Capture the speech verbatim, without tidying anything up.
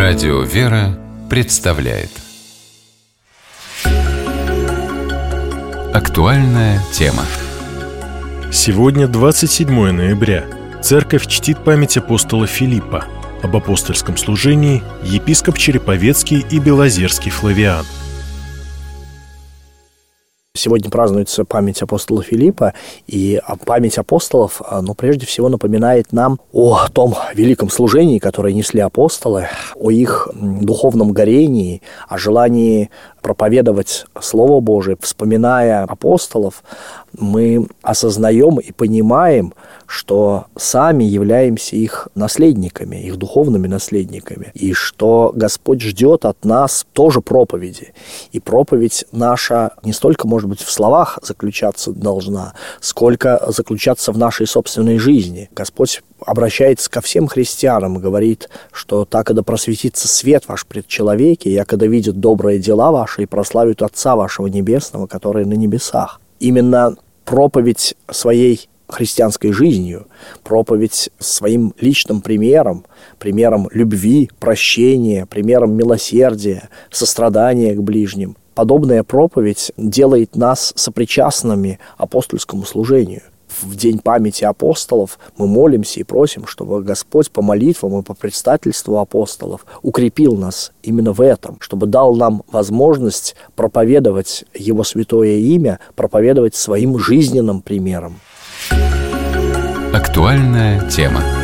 Радио «Вера» представляет актуальная тема. Сегодня двадцать седьмое ноября. Церковь чтит память апостола Филиппа. Об апостольском служении епископ Череповецкий и Белозерский Флавиан. Сегодня празднуется память апостола Филиппа, и память апостолов, ну, прежде всего, напоминает нам о том великом служении, которое несли апостолы, о их духовном горении, о желании проповедовать Слово Божие. Вспоминая апостолов, мы осознаем и понимаем, что сами являемся их наследниками, их духовными наследниками, и что Господь ждет от нас тоже проповеди. И проповедь наша не столько, может быть, в словах заключаться должна, сколько заключаться в нашей собственной жизни. Господь обращается ко всем христианам и говорит, что так и да просветится свет ваш пред человеке, яко да видят добрые дела ваши и прославят Отца вашего Небесного, который на небесах. Именно проповедь своей христианской жизнью, проповедь своим личным примером, примером любви, прощения, примером милосердия, сострадания к ближним. Подобная проповедь делает нас сопричастными апостольскому служению. В день памяти апостолов мы молимся и просим, чтобы Господь по молитвам и по предстательству апостолов укрепил нас именно в этом, чтобы дал нам возможность проповедовать Его святое имя, проповедовать своим жизненным примером. Актуальная тема.